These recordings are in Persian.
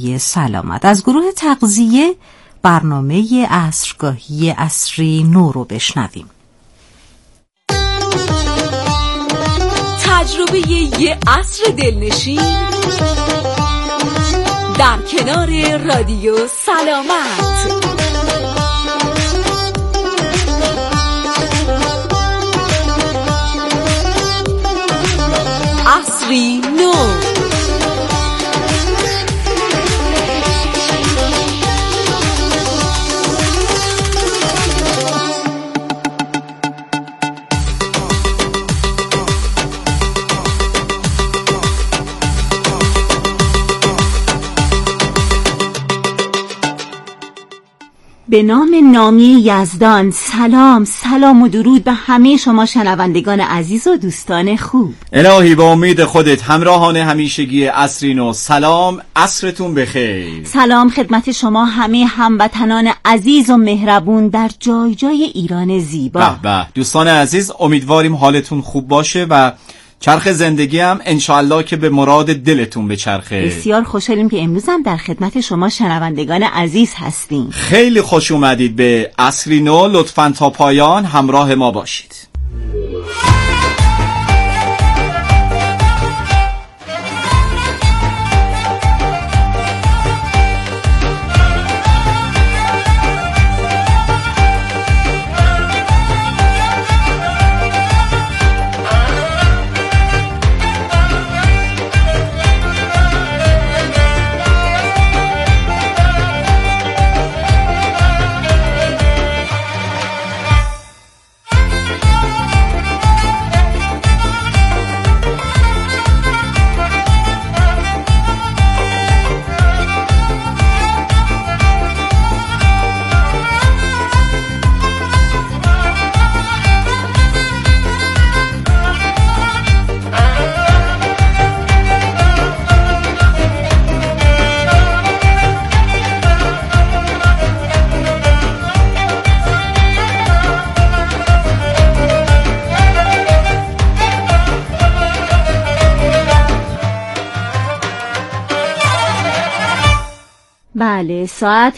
برنامه سلامت از گروه تغذیه برنامه عصرگاهی عصری نو رو بشنویم. تجربه یه عصر دلنشین در کنار رادیو سلامت. عصری نو. به نام نامی یزدان. سلام و درود به همه شما شنوندگان عزیز و دوستان خوب. الهی با امید خودت همراهان همیشگی عصری نو، سلام، عصرتون بخیر. سلام خدمت شما همه هموطنان عزیز و مهربون در جای جای ایران زیبا. به دوستان عزیز، امیدواریم حالتون خوب باشه و چرخ زندگی هم انشاءالله که به مراد دلتون بچرخه. بسیار خوشحالیم که امروز هم در خدمت شما شنوندگان عزیز هستیم. خیلی خوش اومدید به عصری نو. لطفاً تا پایان همراه ما باشید. بله، ساعت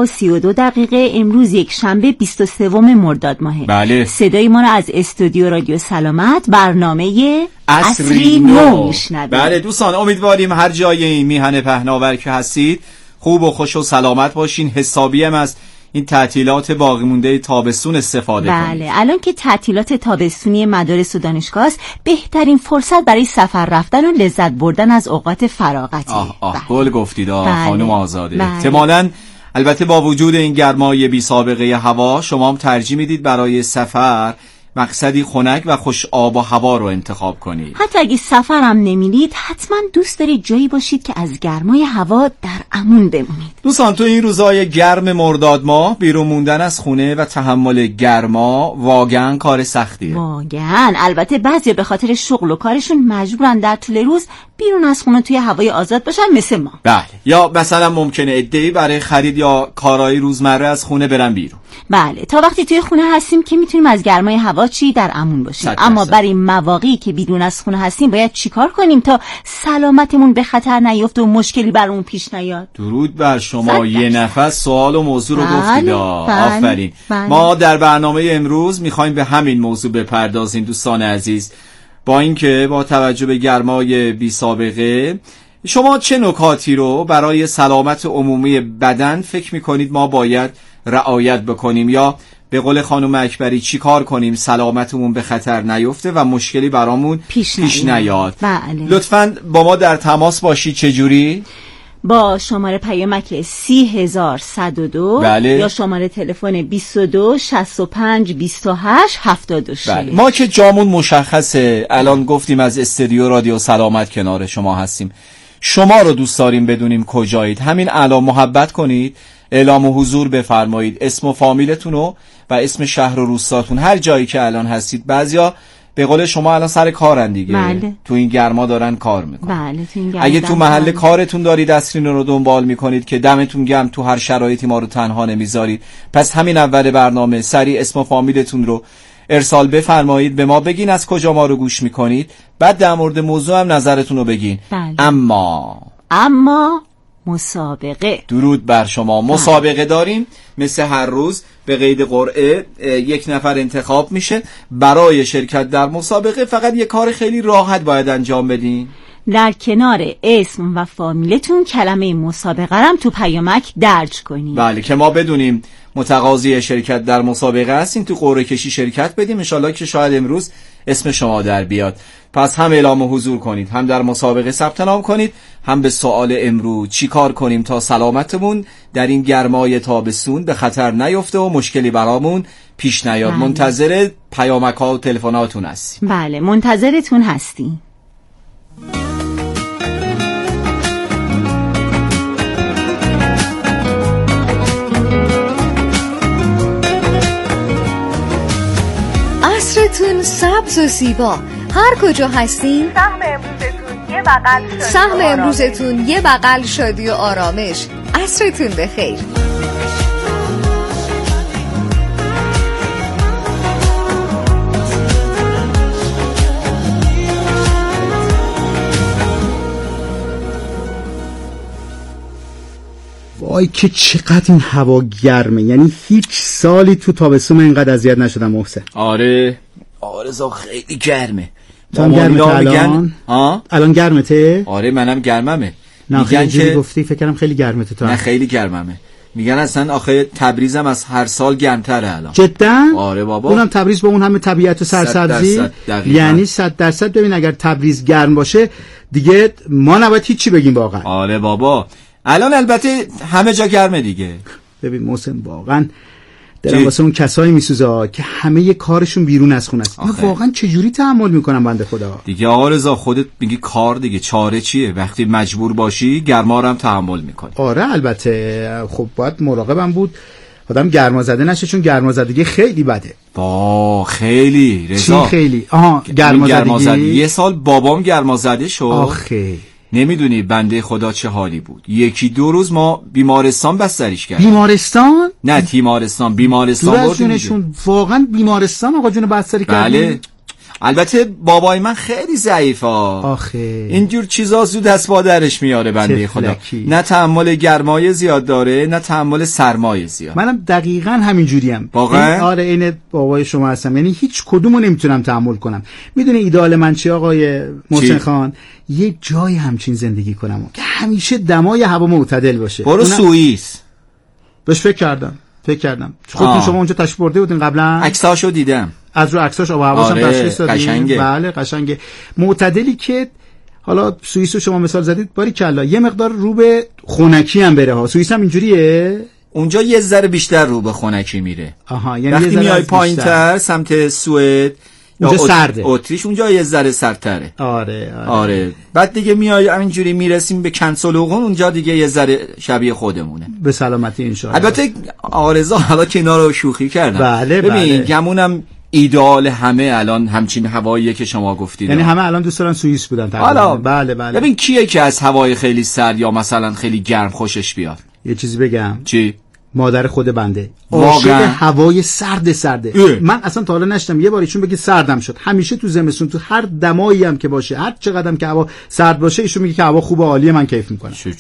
17:32 امروز یک شنبه 23 مرداد ماهه. بله. صدای ما رو از استودیو رادیو سلامت برنامه عصری نو میشنوید. بله دوستان، امیدواریم هر جای این میهن پهناور که هستید خوب و خوش و سلامت باشین. حسابی هم از این تعطیلات باقی مونده تابستون استفاده کنید. بله، الان که تعطیلات تابستونی مدارس و دانشگاه است، بهترین فرصت برای سفر رفتن و لذت بردن از اوقات فراغتی. بله. گل گفتید خانم آزاده. بله. احتمالاً البته با وجود این گرمای بی سابقه هوا شما هم ترجیح میدید برای سفر مقصدی خنک و خوش آب و هوا رو انتخاب کنید. حتی اگه سفرم نمیرید حتما دوست دارید جایی باشید که از گرمای هوا در امان بمونید. دوستان، تو این روزای گرم مرداد ماه بیرون موندن از خونه و تحمل گرما واقعا کار سختیه. واقعا. البته بعضی به خاطر شغل و کارشون مجبورن در طول روز بیرون از خونه توی هوای آزاد باشن، مثل ما. بله، یا مثلا ممکنه عده‌ای برای خرید یا کارهای روزمره از خونه برن بیرون. بله، تا وقتی توی خونه هستیم که میتونیم از گرمای هوا در امون باشیم. اما برای مواقعی که بیرون از خونه هستیم باید چیکار کنیم تا سلامتمون به خطر نیفته و مشکلی برامون پیش نیاد؟ درود بر شما. یه نفس سوال و موضوع رو گفتید. آفرین. بله. ما در برنامه امروز میخوایم به همین موضوع بپردازیم دوستان عزیز. با اینکه با توجه به گرمای بی سابقه، شما چه نکاتی رو برای سلامت عمومی بدن فکر میکنید ما باید رعایت بکنیم، یا به قول خانم اکبری چی کار کنیم سلامتمون به خطر نیفته و مشکلی برامون پیش نیاد؟ بله. لطفاً با ما در تماس باشید. چجوری؟ با شماره پیامک 30102. بله. یا شماره تلفن 22 65 28 76. بله. ما که جامون مشخصه، الان گفتیم از استودیو رادیو سلامت کنار شما هستیم. شما رو دوست داریم بدونیم کجایید. همین الان محبت کنید، اعلام حضور بفرمایید، اسم و فامیلتون و اسم شهر و روستاتون، هر جایی که الان هستید. بعضیا به قول شما الان سر کارن دیگه. بله. تو این گرما دارن کار میکنن. بله، تو این گرما اگه تو محل کارتون دارید عصری نو رو دنبال میکنید که دمتون گرم، تو هر شرایطی ما رو تنها نمیذارید. پس همین اول برنامه سریع اسم و فامیلتون رو ارسال بفرمایید به ما، بگین از کجا ما رو گوش میکنید، بعد در مورد موضوع هم نظرتون رو بگین. بله. اما مسابقه. درود بر شما. مسابقه داریم مثل هر روز به قید قرعه یک نفر انتخاب میشه. برای شرکت در مسابقه فقط یک کار خیلی راحت باید انجام بدین. در کنار اسم و فامیلتون کلمه مسابقه رم تو پیامک درج کنید. بله، که ما بدونیم متقاضی شرکت در مسابقه هستین، تو قرعه کشی شرکت بدیم، انشالله که شاید امروز اسم شما در بیاد. پس هم اعلام حضور کنید، هم در مسابقه ثبت نام کنید، هم به سوال امروز چی کار کنیم تا سلامتمون در این گرمای تابستون به خطر نیفته و مشکلی برامون پیش نیاد. منتظر پیامک ها و تلفناتون هستیم. بله، منتظرتون هستیم. عصرتون سبز و زیبا، هر کجا هستین سهم امروزتون یه بغل شادی و آرامش. عصرتون بخیر. وای که چقدر این هوا گرمه، یعنی هیچ سالی تو تابستون اینقدر اذیت نشدم محسن. آره آرزا خیلی گرمه. تو هم گرمه الان؟ الان گرمته؟ آره منم گرممه. نه خیلی جوری گفتی فکر کنم خیلی گرمته تو. نه خیلی گرممه. میگن اصلا آخه تبریزم از هر سال گرمتره الان. جدا؟ آره بابا. اونم تبریز با اون همه طبیعت و سرسبزی، یعنی 100% ببین اگر تبریز گرم باشه دیگه ما نباید هیچی بگیم واقعا. آره بابا. الان البته همه جا گرمه دیگه. ببین محسن واقعا دلم واسه اون کسایی میسوزه که همه کارشون بیرون از خونه است. من واقعا چجوری تحمل میکنم بنده خدا. دیگه آقا رضا خودت میگی کار دیگه، چاره چیه؟ وقتی مجبور باشی گرما رو هم تحمل میکنی. آره البته خب باید مراقبم بود آدم گرما زده نشه، چون گرما زدگی خیلی بده. با خیلی رضا. چی خیلی؟ آها گرما زدگی. یه سال بابام گرما زده شد. آخه نمیدونی بنده خدا چه حالی بود. 1-2 روز ما بیمارستان بستریش کردیم. بیمارستان؟ نه تیمارستان، بیمارستان بردیم. واقعا بیمارستان آقا جون بستری کردیم؟ بله. البته بابای من خیلی ضعیفه. آخه اینجور چیزا زود از مادرش میاره بنده خدا. نه تحمل گرمای زیاد داره نه تحمل سرمایه زیاد. منم دقیقاً همین جوریم واقعا. آره عین بابای شما هستم، یعنی هیچ کدومو نمیتونم تحمل کنم. میدونی ایدئال من چیه آقای محسن خان؟ یه جای همچین زندگی کنم که همیشه دمای هوا معتدل باشه. برو سوئیس. بهش فکر کردم. خودتون شما اونجا تشریف برده بودین قبلا؟ عکساشو دیدم. از رو عکساش آب و هواشم تشخیص دادیم. قشنگه. بله قشنگه. معتدلی که حالا سوئیس رو شما مثال زدید، باریکلا یه مقدار رو به خنکی هم بره ها. سوئیس هم اینجوریه؟ اونجا یه ذره بیشتر رو به خنکی میره. آها یعنی وقتی میای پایین‌تر سمت سوئد اونجا سرده. اتریش اونجا یه ذره سردتره. آره. بعد دیگه میای همینجوری میرسیم به کنسولوغون، اونجا دیگه یه ذره شبیه خودمونه. به سلامتی ان شاء الله. البته آرزا حالا کنار رو شوخی کردم. ببین گمونم ایدئال همه الان همچین هواییه که شما گفتید. یعنی همه الان دوست دارن سوئیس بودن تقریبا. بله. ببین کیه که از هوای خیلی سرد یا مثلا خیلی گرم خوشش بیاد؟ یه چیزی بگم. چی؟ مادر خود بنده عاشق هوای سرده. من اصلا تا حالا نشدم یه بار ایشون بگه سردم شد. همیشه تو زمستون تو هر دمایی هم که باشه، هر چقدرم که هوا سرد باشه، ایشون میگه که هوا خوبه، عالیه، من کیف میکنم. چه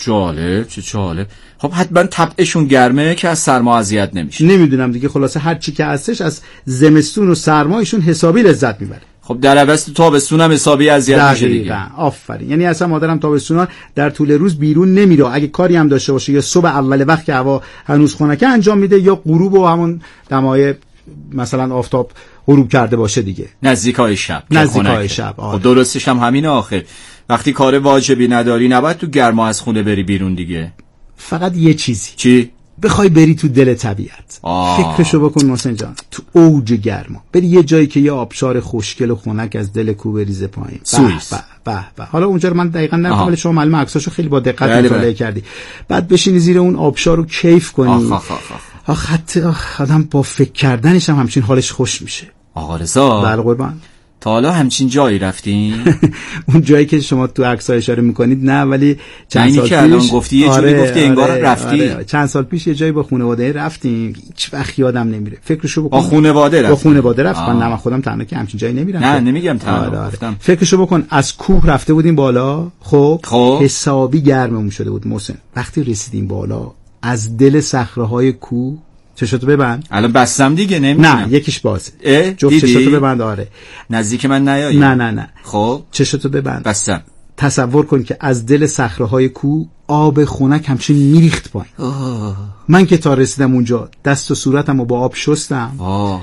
جالب. خب حتما طبعشون گرمه که از سرما اذیت نمیشه. نمیدونم دیگه، خلاصه هر چی که هستش از زمستون و سرما ایشون حسابی لذت میبره. خب در عوض تو تابستون هم حسابی اذیت میشه دیگه. آفرین. یعنی اصلا مادرم تابستونا در طول روز بیرون نمیره. اگه کاری هم داشته باشه یا صبح اول وقت که هوا هنوز خنکه انجام میده، یا غروب و همون دمای مثلا آفتاب غروب کرده باشه دیگه، نزدیکای شب. آره. خب درستش هم همینه آخر. وقتی کار واجبی نداری نباید تو گرما از خونه بری بیرون دیگه. فقط یه چیزی. چی؟ بخوای بری تو دل طبیعت. فکرشو بکن محسن جان، تو اوج گرما بری یه جایی که یه آبشار خوشگل و خنک از دل کوه بریزه پایین. سوئیس. به. حالا اونجا رو من دقیقاً نمی‌دونم، ولی شما معلومه عکساشو خیلی با دقت مطالعه کردی. بعد بشینی زیر اون آبشار رو کیف کنی. آدم با فکر کردنش هم همچین حالش خوش میشه. آقا رضا، بله قربان. تا حالا همچین جایی رفتین؟ اون جایی که شما تو عکس‌ها اشاره میکنید نه، ولی چند سال پیش الان گفتی یه جوری گفتی انگار رفتی. چند سال پیش یه جایی با خانواده رفتیم، هیچ وقت یادم نمیره. فکرشو بکن. با خانواده رفتم. نه من خودم تنها که همچین جایی نمیرم. نه نمیگم تنها. فکرشو بکن، از کوه رفته بودیم بالا، خب حسابی گرممون شده بود محسن. وقتی رسیدیم بالا از دل صخره‌های کوه، چشاتو ببند. الان بستم دیگه نمی‌بینم. نه یکیش بازه. جفت چشاتو ببند. آره نزدیک من نیایی. نه خب چشاتو ببند. بستم. تصور کن که از دل صخره‌های کوه آب خنک همچین میریخت پایین. من که تا رسیدم اونجا دست و صورتمو با آب شستم.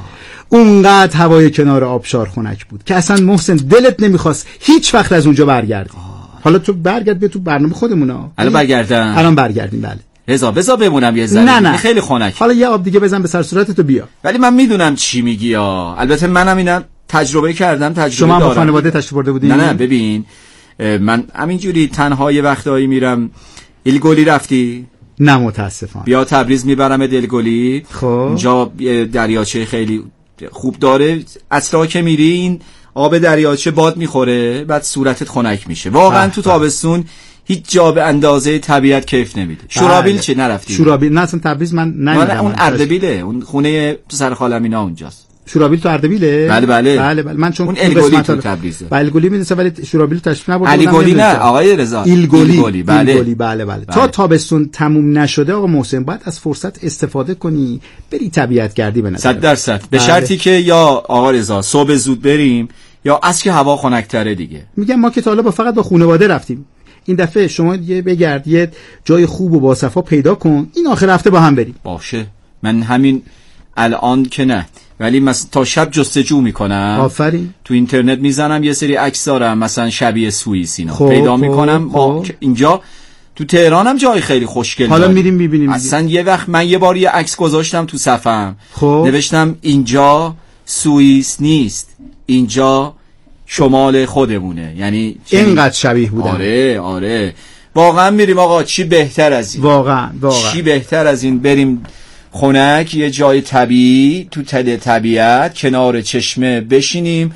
اونقدر هوای کنار آبشار خنک بود که اصلا محسن دلت نمیخواست هیچ وقت از اونجا برگردی. حالا تو برگرد بیا تو برنامه خودمونا. الان برگردیم. بله بذار بمونم یه ذره. نه. خیلی خنک. حالا یه آب دیگه بزن به سر صورتت و بیا. ولی من میدونم چی میگی ها. البته منم اینا تجربه کردم، تجربه شما دارم. با خانواده تشریف برده بودین؟ نه ببین من همینجوری تنها یه وقتایی میرم. الگلی رفتی؟ نه متاسفانه. بیا تبریز میبرم الگلی. خب اونجا دریاچه خیلی خوب داره. اصلا که میری این آب دریاچه باد میخوره، بعد صورتت خنک میشه. واقعا تو تابستون هیچ جا به اندازه طبیعت کیف نمیده. شورابیل چه نرفتی؟ شورابیل نه اصلا تبریز من نمیدونم. اون اردبیله، اون خونه سر خالم اینا اونجاست. شورابیل تو اردبیله؟ بله. من چون اون الگلی تو تبریزه. الگلی میدونم ولی شورابیل تشریف نبردم. الگلی نه آقای رضا. الگلی بله. تا تابستون تموم نشده آقا محسن باید از فرصت استفاده کنی، بری طبیعت گردی به نظر. 100% به شرطی که یا آقا رضا صبح زود بریم یا از که هوا خنک‌تره دیگه. میگم ما که تا حالا فقط با خانواده رفتیم. این دفعه شما بگرد یه جای خوب و با صفا پیدا کن، این آخر هفته با هم بریم. باشه. من همین الان که نه، ولی تا شب جستجو میکنم. آفرین. تو اینترنت میزنم یه سری عکس دارم مثلا شبیه سوئیس اینا پیدا میکنم. اینجا تو تهران هم جای خیلی خوشگل حالا میریم میبینیم. اصلا یه وقت من یه بار یه عکس گذاشتم تو صفحه‌ام، نوشتم اینجا سوئیس نیست، اینجا شمال خودمونه. یعنی اینقدر شبیه بودن. آره واقعا میریم آقا. چی بهتر از این؟ واقعا چی بهتر از این؟ بریم خنک یه جای طبیعی تو طبیعت کنار چشمه بشینیم.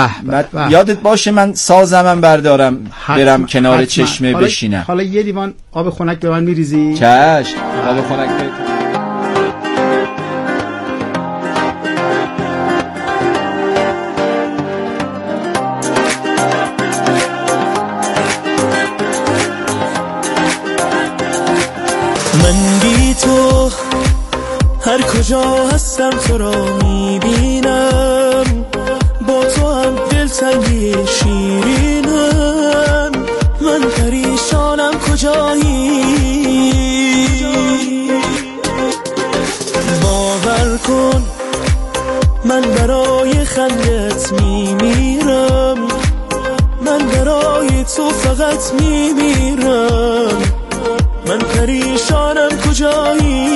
یادت باشه من سازمم بردارم برم کنار چشمه بشینم. حالا یه لیوان آب خنک به من میریزی؟ چشم. آب خنک من بی تو هر کجا هستم تو را میبینم، با تو هم دلتنگی شیرینم. من پریشانم کجایی، باور کن من برای خندت میمیرم، من برای تو فقط میمیرم. من پریشانم کجایی،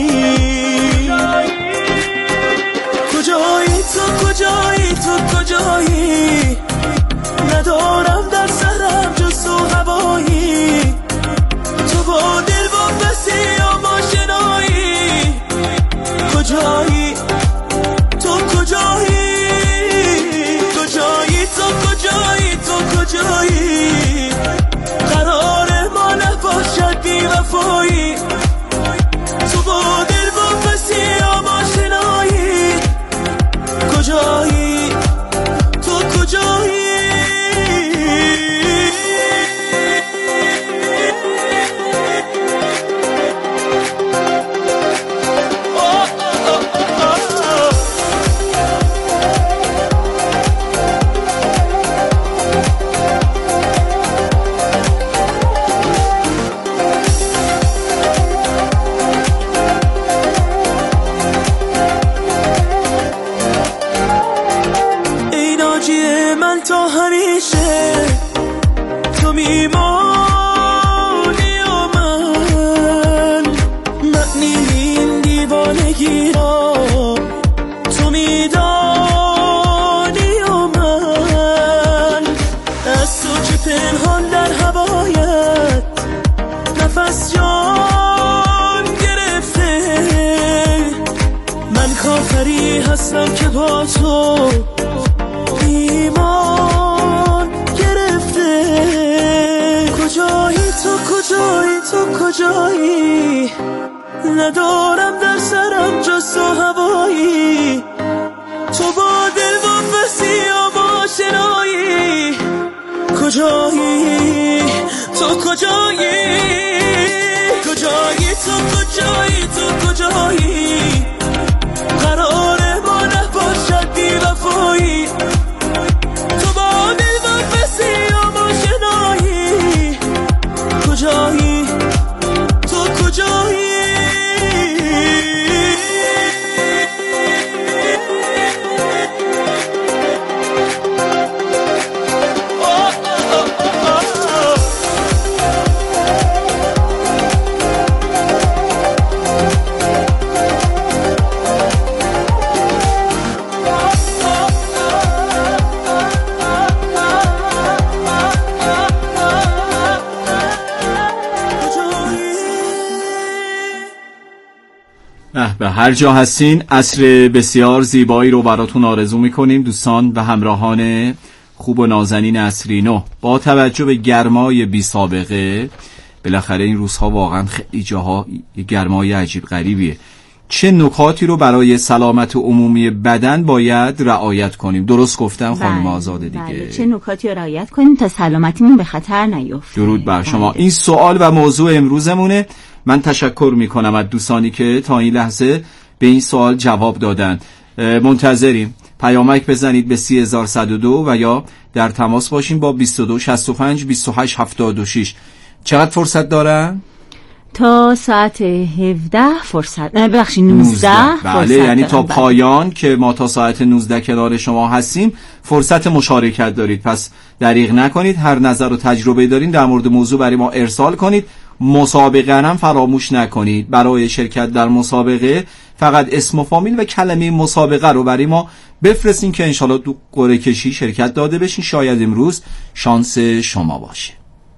کجایی ندارم در سرم جز تو هوایی، تو با دل با بسی یا با شنایی. کجایی تو کجایی قرار ما نباشد بی وفایی، تو با دل با بسی یا با شنایی. کجایی تو کجایی هستم که با تو کجایی؟ ندارم در سرم جز تو هوایی، تو با دل و بسیار آشنایی. کجایی؟ تو کجایی؟ کجایی؟ تو کجایی؟ تو کجایی؟ قرار ما نباشد بی وفایی، تو با دل و بسیار آشنایی. کجایی؟ تو کجایی؟ به هر جا هستین عصر بسیار زیبایی رو براتون آرزو میکنیم دوستان و همراهان خوب و نازنین عصری نو. با توجه به گرمای بی سابقه، بالاخره این روزها واقعا خیلی جاها گرمای عجیب غریبیه، چه نکاتی رو برای سلامت عمومی بدن باید رعایت کنیم؟ درست گفتم خانم آزاده دیگه؟ بله. چه نکاتی رو رعایت کنیم تا سلامتیمون به خطر نیفته؟ درود بر شما. این سوال و موضوع امروزمونه. من تشکر میکنم از دوستانی که تا این لحظه به این سوال جواب دادن. منتظریم پیامک بزنید به 3102 و یا در تماس باشیم با 22 65 28 76. چقدر فرصت دارن؟ تا ساعت 17 فرصت، ببخشید 19 بله، یعنی تا پایان که ما تا ساعت 19 کنار شما هستیم فرصت مشارکت دارید. پس دریغ نکنید، هر نظر و تجربه دارین در مورد موضوع برای ما ارسال کنید. مسابقه هم فراموش نکنید. برای شرکت در مسابقه فقط اسم و فامیل و کلمه مسابقه رو برای ما بفرستین که انشالله تو قرعه کشی شرکت داده بشین. شاید امروز شانس شما باشه.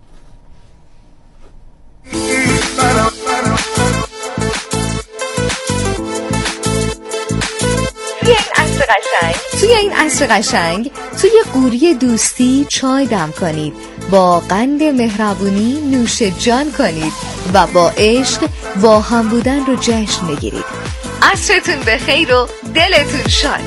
توی این عصر قشنگ توی قوری دوستی چای دم کنید، با قند مهربونی نوش جان کنید و با عشق با هم بودن رو جشن بگیرید. عصرتون بخیر و دلتون شاد.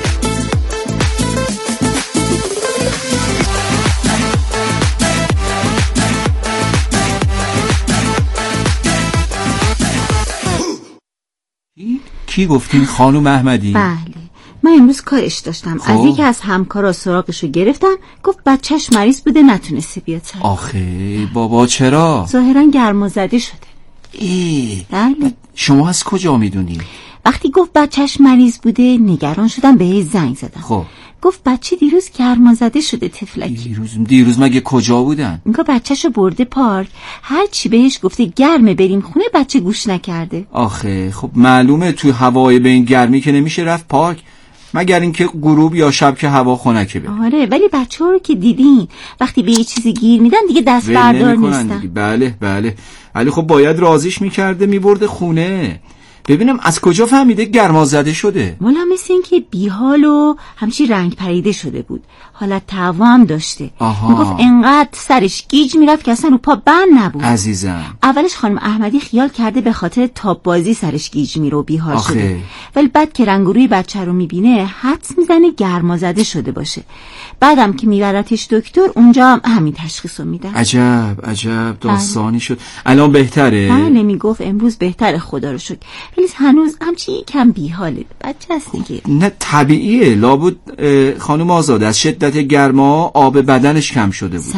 کی گفتین خانم احمدی؟ بله، من امروز کارش داشتم. از یکی از همکارا سراغشو گرفتم، گفت بچهش مریض بوده نتونسته بیاد سر. آخه بابا چرا؟ ظاهرا گرمازده شده. بله. شما از کجا میدونی؟ وقتی گفت بچهش مریض بوده نگران شدم، بهش زنگ زدم. خب گفت بچه دیروز گرمازده شده تفلکی. دیروز مگه کجا بودن؟ میگه بچهشو برده پارک، هر چی بهش گفته گرمه بریم خونه بچه گوش نکرده. آخه خب معلومه تو هوای به این گرمی که نمیشه رفت پارک، مگر اینکه غروب یا شب که هوا خنکه بره. آره، ولی بچه‌ها رو که دیدین وقتی به یه چیزی گیر میدن دیگه دست بردار نیستن. بله ولی خب باید راضیش میکرده میبرده خونه. ببینم از کجا فهمیده گرمازده شده؟ والا مثل این که بیحال و همچی رنگ پریده شده بود، حالت تهوع هم داشته. میگفت انقدر سرش گیج میرفت که اصلا رو پا بند نبود. عزیزم اولش خانم احمدی خیال کرده به خاطر تاب بازی سرش گیج میره و بیحال شده، ولی بعد که رنگ روی بچه رو میبینه حدس میزنه گرمازده شده باشه. بعدم که میبرتش دکتر اونجا هم همین تشخیصو میدن. عجب داستانی شد. الان بهتره؟ بله، میگفت امروز بهتره خدا رو شکر، ولی هنوز همچی کم بیحاله، بچه است دیگه. نه طبیعیه، لابد خانم آزاده از شدت گرما آب بدنش کم شده بود.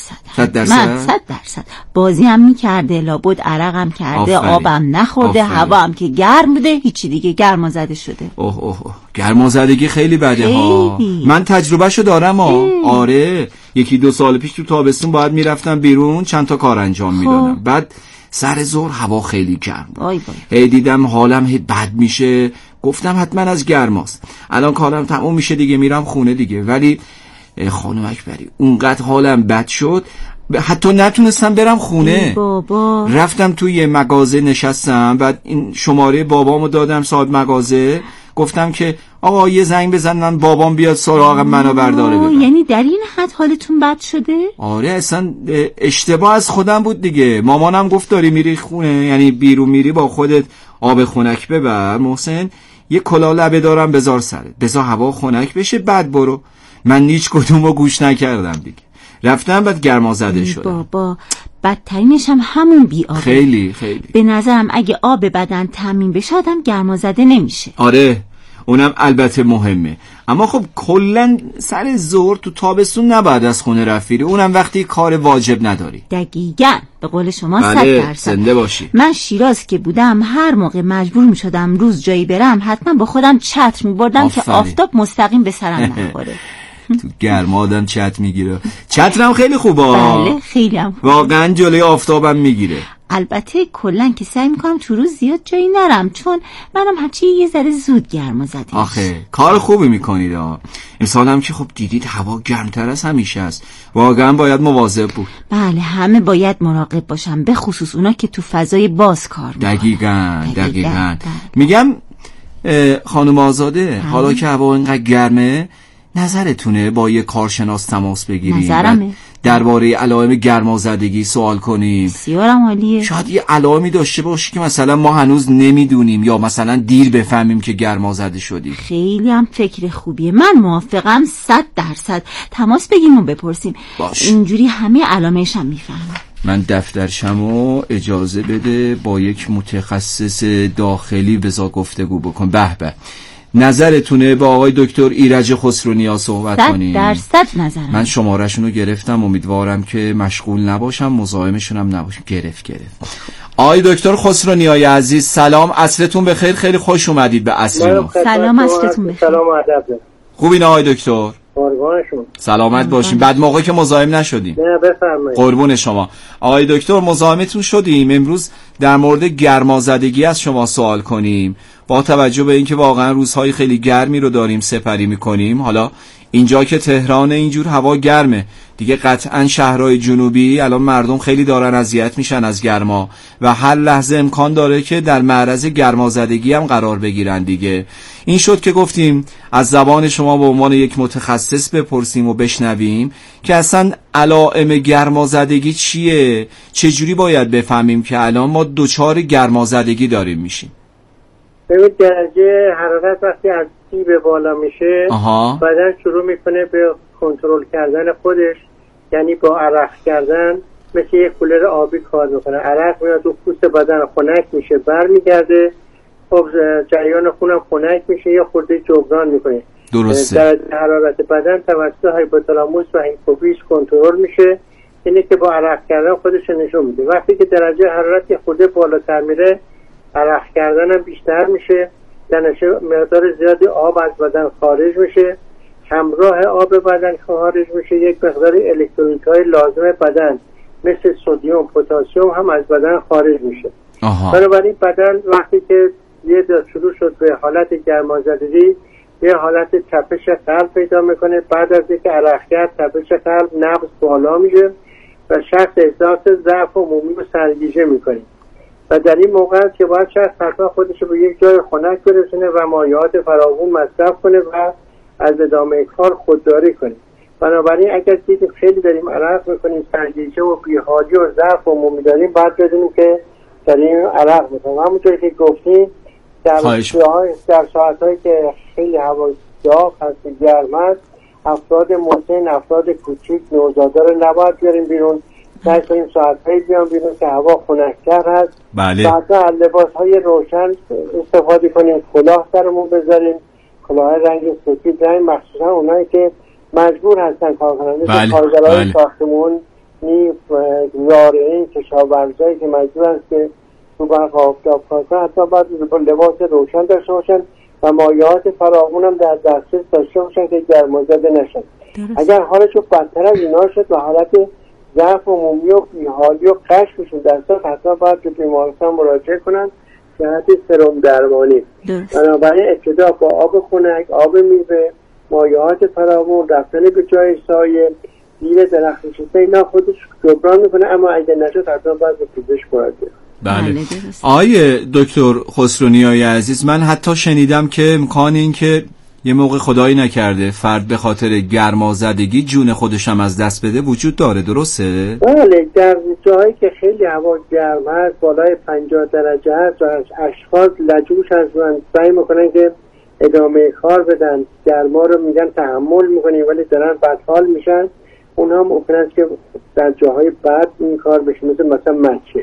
100%. بازی هم میکرده، لابد عرق هم کرده، آبم نخورده، هوا هم که گرم بوده، هیچی دیگه گرمازده شده. اوه گرمازدگی خیلی بده ها. من تجربهشو دارم آره، 1-2 سال پیش تو تابستون باید میرفتم بیرون چند تا کار انجام میدادم. بعد سر ظهر هوا خیلی گرم بود. دیدم حالم بد میشه، گفتم حتما از گرماست. الان کارم تموم میشه دیگه میرم خونه دیگه. ولی خانم اکبری اونقدر حالم بد شد حتی نتونستم برم خونه. بابا رفتم توی یه مغازه نشستم، بعد این شماره بابامو دادم صاحب مغازه، گفتم که آقا یه زنگ بزنن بابام بیاد سراغ منو برداره ببر. یعنی در این حد حالتون بد شده؟ آره اصلا اشتباه از خودم بود دیگه. مامانم گفت داری میری خونه، یعنی بیرون میری با خودت آب خنک ببر محسن، یه کلاه لبه دارم بذار سرت، بذار هوا خنک بشه بعد برو. من هیچ کدومو گوش نکردم دیگه، رفتم بعد گرمازده شدم. بابا بدترینش هم همون بی‌آبی. خیلی به نظرم اگه آب بدن تامین بشه آدم گرمازده نمیشه. آره اونم البته مهمه، اما خب کلن سر ظهر تو تابستون نباید از خونه رفیری، اونم وقتی کار واجب نداری. دقیقاً به قول شما 100%. بله زنده باشی. من شیراز که بودم هر موقع مجبور می شدم روز جایی برم حتما با خودم چتر می بردم که آفتاب مستقیم به سرم نخوره. تو گرما آدم چتر میگیره. چترم خیلی خوبه. بله خیلی هم خوبه. واقعا جلوی آفتابم میگیره. البته کلن که سعی میکنم تو روز زیاد جایی نرم، چون منم هرچی یه ذره زود گرما زده. آخه کار خوبی میکنید. امسال هم که خب دیدید هوا گرمتر از همیشه است، واقعا باید مواظب بود. بله همه باید مراقب باشن، به خصوص اونا که تو فضای باز کار میکنن. دقیقاً. میگم خانم آزاده، حالا که هوا اینقدر گرمه نظرتونه با یه کارشناس تماس بگیریم؟ نظرمه. درباره علائم گرمازدگی سوال کنیم. بسیارم عالیه. شاید یه علائمی داشته باشه که مثلا ما هنوز نمیدونیم یا مثلا دیر بفهمیم که گرمازده شدیم. خیلی هم فکر خوبیه، من موافقم 100%. تماس بگیریم و بپرسیم. باش. اینجوری همه علائمش هم میفهمم. من دفترشمو اجازه بده با یک متخصص داخلی بذار گفتگو بکن. به نظرتونه با آقای دکتر ایرج خسرونیا صحبت کنیم؟ 100% نظرم. من شماره‌شونو گرفتم، امیدوارم که مشغول نباشم، مزاحمشونم نباشم. گرفت. آقای دکتر خسرونیای عزیز سلام، عصرتون بخیر، خیلی خوش اومدید به عصر ما. سلام عصرتون بخیر. سلام و ادب. خوبین آقای دکتر؟ قربانشون. سلامت باشین. بعد موقع که مزاحم نشدیم. نه بفرمایید. قربون شما. آقای دکتر مزاحمتون شدیم، امروز در مورد گرمازدگی از شما سوال کنیم. با توجه به اینکه واقعا روزهای خیلی گرمی رو داریم سپری می‌کنیم، حالا اینجا که تهران اینجور هوا گرمه دیگه، قطعا شهرهای جنوبی الان مردم خیلی دارن اذیت میشن از گرما و هر لحظه امکان داره که در معرض گرمازدگی هم قرار بگیرن دیگه. این شد که گفتیم از زبان شما به عنوان یک متخصص بپرسیم و بشنویم که اصلا علائم گرمازدگی چیه، چجوری باید بفهمیم که الان ما دچار گرمازدگی داریم میشیم. ببینید درجه حرارت وقتی از 30 به بالا میشه بدن شروع میکنه به کنترل کردن خودش، یعنی با عرق کردن مثل یک کولر آبی کار میکنه. عرق میاد تو پوست بدن خنک میشه، برمیگرده، خب جریان خونم خنک میشه، یا خورده جبران میکنه. درسته. درجه حرارت بدن توسط هایپوتالاموس و هیپوفیز کنترل میشه، اینه که با عرق کردن خودش نشون میده. وقتی که درجه حرارت خورده بالاتر میره عرق کردن هم بیشتر میشه، مقدار زیادی آب از بدن خارج میشه، همراه آب بدن خارج میشه یک مقدار الکترولیت‌های لازم بدن مثل سدیم، پتاسیم هم از بدن خارج میشه. بنابراین بدن وقتی که یه دست شروع شد به حالت گرمازدگی، یه حالت تپش قلب پیدا میکنه. بعد از اینکه عرق کرد تپش قلب، نبض بالا میشه و شخص احساس ضعف عمومی و سرگیجه میکنه و در این موقع که باید شخص حتما خودش رو به یک جای خنک برسونه و مایعات فراوون مصرف کنه و از ادامه کار خودداری کنه. بنابراین اگر دیدیم خیلی داریم عرق میکنیم، سرگیجه و بی‌حالی و ضعف عمومی داریم، باید بدونیم که داریم عرق میکنیم. همونطور که گفتیم در ساعتهایی که خیلی هوا داغ هست، گرم است، افراد مسن، افراد کوچیک، نوزادا رو نباید بیاریم بیرون. سعی کنیم ساعتهایی بیان بیرون که هوا خنک‌تر هست. بله. ساعتها از لباس‌های روشن استفاده کنیم، کلاه سرمون بذاریم، کلاه رنگ سفید رنگ، مخصوصا اونایی که مجبور هستن کار کنن، مثل کارگرای ساختمون، زارعین، کشاورزایی که مجبور هست که تو برق آفتاب کار کنن، حتی باید لباس روشن داشته باشن و مایعات فراوون هم در دسترس داشته باشن که گرمازده نشن. اگر حالشون بدتر از اینا شد و حالت ضعف عمومی و بی‌حالی و خشمشون دست حتما باید به بیمارستان مراجعه کنن جهت سرم درمانی. بنابراین ابتدا با آب خنک، آب میوه، مایعات فراوان، رفتن به جای سایه، زیر درخت نشستن، اینا خودش جبران میکنه. اما اگه نشد حتما باید به پزشک مراجعه. بله. آیه دکتر خسرونیای عزیز، من حتی شنیدم که امکان این که یه موقع خدایی نکرده فرد به خاطر گرمازدگی جون خودش هم از دست بده وجود داره، درسته؟ بله، در جایی که خیلی هوا گرم هست، بالای 50 درجه هست و اشخاص لجوج هستن سعی میکنن که ادامه کار بدن، گرما رو میگن تحمل میکنیم ولی دارن بدحال میشن. اونها ممکن است که در جاهای بعد این کار بشه، مثلا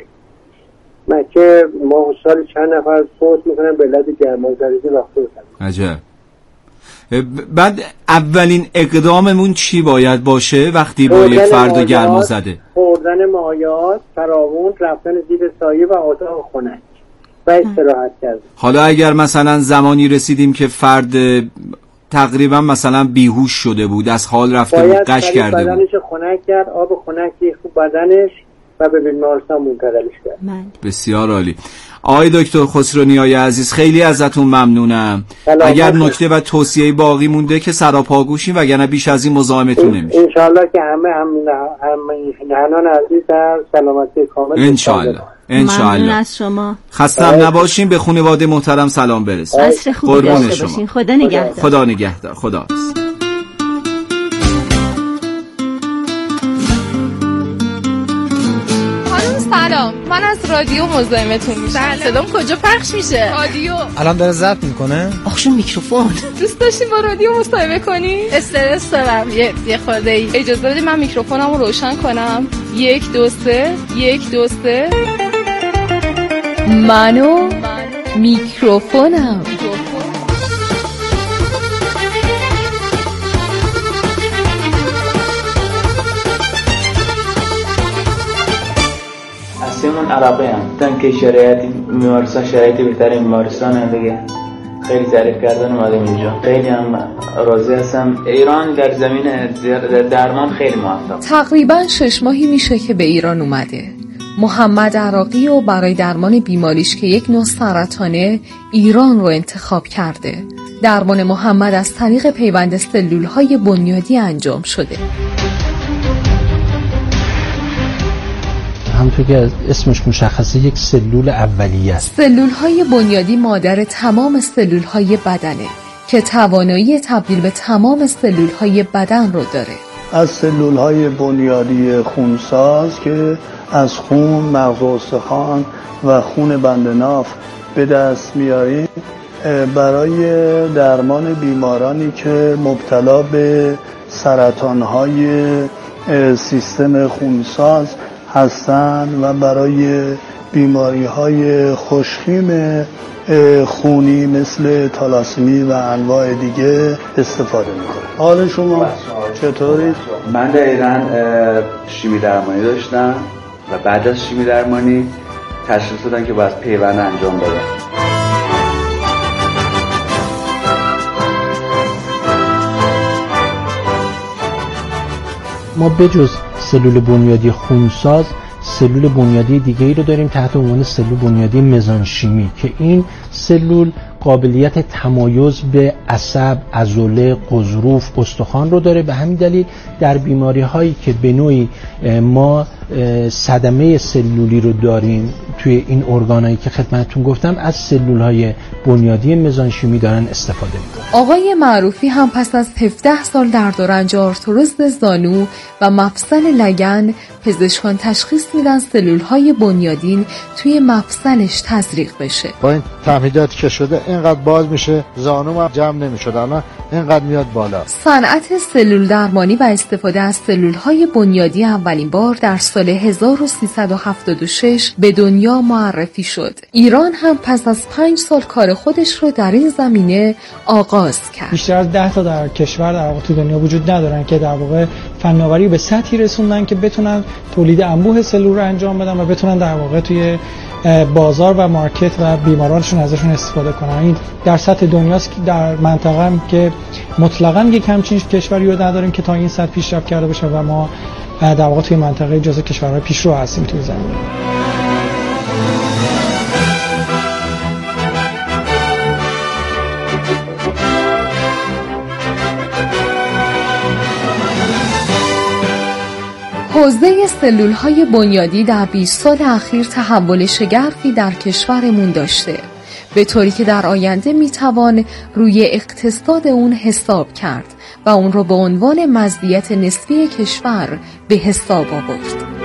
مکه ما سال چند نفر فوت میکنن به علت گرمازدگی وقت. عجب. بعد اولین اقداممون چی باید باشه وقتی با یک فرد گرما زده؟ خوردن مایعات فراوان، رفتن زیر سایه و اتاق خنک و استراحت کردن. حالا اگر مثلا زمانی رسیدیم که فرد تقریبا مثلا بیهوش شده بود، از حال رفته بود، قش کرده بود، بدنش خنک کرد، آب خنک ریخت بدنش و به بیمارستان منتقلش کرد. بسیار عالی. آقای دکتر خسرونیای عزیز خیلی ازتون ممنونم. اگر نکته و توصیه باقی مونده که سراپاگوشیم، وگرنه بیش از این مزاحمتون نمیشه. انشالله که همه نهنان عزیز در سلامتی کامل. انشالله. ممنون از شما. خستم نباشین، به خانواده محترم سلام برسید. عصر خوبی داشته باشین. خدا نگهدار. خدا نگهدار. خدا. سلام، من از رادیو مزاحمتون میشم. صدام کجا پخش میشه؟ رادیو الان داره ضبط میکنه؟ آخشون میکروفون. دوست داشتین با رادیو مصاحبه کنی؟ استرس دارم یه خورده ای. اجازه بدید من میکروفونمو روشن کنم. 1 2 3 1 2 3. منو میکروفونم. من عراقی هم دیدم که شرایط بهتر بیمارستان دیگه خیلی تعریف کردن اومدم اینجا. خیلی هم راضی هستم. ایران در زمین درمان خیلی موفق. تقریبا 6 ماهی میشه که به ایران اومده. محمد عراقی و برای درمان بیماریش که یک نوع سرطانه ایران رو انتخاب کرده. درمان محمد از طریق پیوند سلول‌های بنیادی انجام شده. همونطور که اسمش مشخصه یک سلول اولیه است. سلول‌های بنیادی مادر تمام سلول‌های بدنه که توانایی تبدیل به تمام سلول‌های بدن رو داره. از سلول‌های بنیادی خونساز که از خون، مغز و استخوان و خون بند ناف به دست میاریم برای درمان بیمارانی که مبتلا به سرطان‌های سیستم خونساز هستند و برای بیماری‌های خوشخیم خونی مثل تالاسمی و انواع دیگه استفاده می‌کنه. حال شما چطوری؟ من در ایران شیمی درمانی داشتم و بعد از شیمی درمانی تشخیص دادن که باید پیوند انجام بدم. ما بجز سلول بنیادی خونساز سلول بنیادی دیگه‌ای رو داریم تحت عنوان سلول بنیادی مزانشیمی که این سلول قابلیت تمایز به عصب، عضله، غضروف، استخوان رو داره. به همین دلیل در بیماری‌هایی که به نوعی ما صدمه سلولی رو داریم توی این ارگانایی که خدمتتون گفتم از سلول‌های بنیادی مزانشیمی دارن استفاده می‌کنن. آقای معروفی هم پس از 17 سال درد و رنج آرتروز زانو و مفصل لگن پزشکان تشخیص میدن سلول‌های بنیادین توی مفصلش تزریق بشه. با این تمهیداتی که شده اینقدر باز میشه، زانو هم جمع نمی‌شد، الان اینقدر میاد بالا. صنعت سلول درمانی و استفاده از سلول‌های بنیادی اولین بار در سال 1376 به دنیا معرفی شد. ایران هم پس از 5 سال کار خودش رو در این زمینه آغاز کرد. بیشتر از 10 تا در کشور در واقع تو دنیا وجود ندارن که در واقع فناوری به سطحی رسوندن که بتونن تولید انبوه سلول رو انجام بدن و بتونن در واقع توی بازار و مارکت و بیمارانشون ازشون استفاده کنن. این در سطح دنیاست که در منطقه هم که مطلقاً یک همچین کشوری رو نداریم که تا این سطح پیشرفت کرده باشه و ما در واقع توی منطقه جزو کشورهای پیشرو هستیم توی زمینه. حوزه سلول‌های بنیادی در 20 سال اخیر تحول شگرفی در کشورمون داشته. به طوری که در آینده میتوان روی اقتصاد اون حساب کرد و اون رو به عنوان مزیت نسبی کشور به حساب آورد.